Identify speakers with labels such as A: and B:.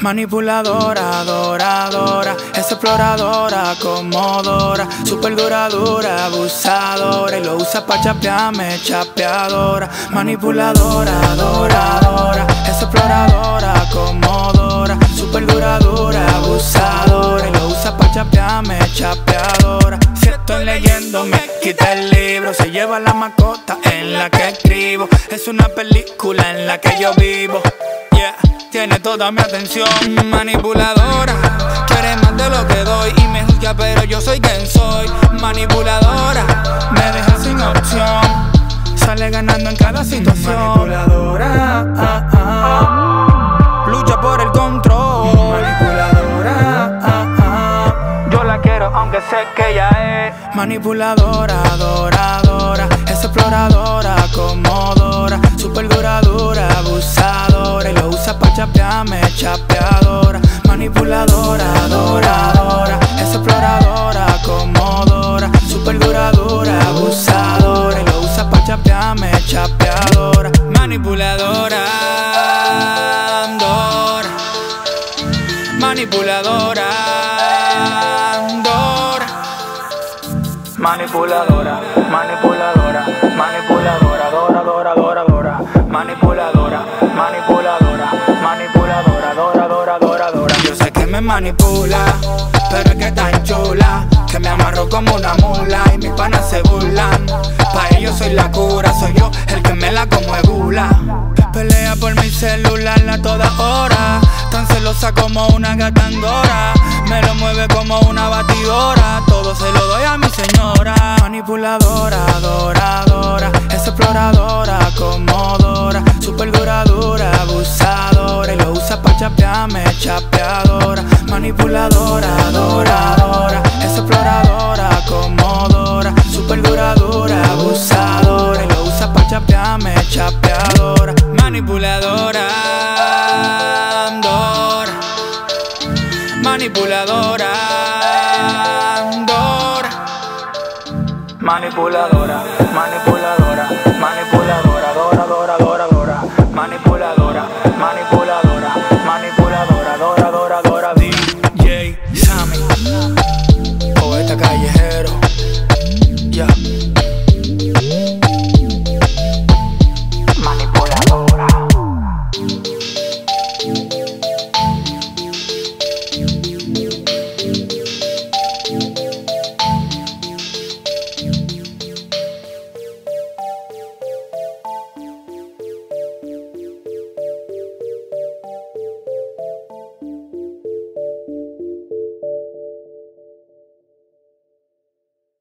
A: Manipuladora, adoradora, es exploradora, acomodora, super dura, abusadora, y lo usa pa' chapearme, chapeadora. Manipuladora, adoradora, es exploradora, acomodora, super dura, abusadora, y lo usa pa' chapearme, chapeadora. Si estoy leyendo me quita el libro, se lleva la mascota en la que escribo. Es una película en la que yo vivo, yeah. Tiene toda mi atención. Manipuladora, quiere más de lo que doy y me juzga pero yo soy quien soy. Manipuladora, me deja sin opción, sale ganando en cada situación. Manipuladora, lucha por el control. Manipuladora, yo la quiero aunque sé que ella es. Manipuladora, adoradora, es exploradora, acomodora, super dura, abusadora, y lo usa pa' chapearme, chapeadora. Manipuladora, adoradora, es exploradora, acomodora, super dura, abusadora, y lo usa pa' chapearme, chapeadora. Manipuladora, andora, manipuladora, andora. Manipuladora, manipuladora, manipuladora, adoradora, manipuladora, manipuladora, manipuladora, adoradora. Yo sé que me manipula, pero es que tan chula, que me amarro como una mula y mis panas se burlan. Pa' ellos soy la cura, soy yo el que me la como de gula. Pelea por mi celular a toda hora, tan celosa como una gata angora, me lo mueve como una batidora, todo se lo doy a mi señora. Manipuladora, adoradora, es exploradora, acomodora, super dura, abusadora, y lo usa pa' chapearme, chapeadora. Manipuladora, adoradora, es exploradora, acomodora, super dura, abusadora, y lo usa pa' chapearme, chapeadora. Manipuladora, andora, manipuladora, andora. Manipuladora, manipuladora, manipuladora, adoradora, manipuladora, manipuladora, manipuladora, adoradora. DJ Sammy, poeta callejero, ya. Yeah.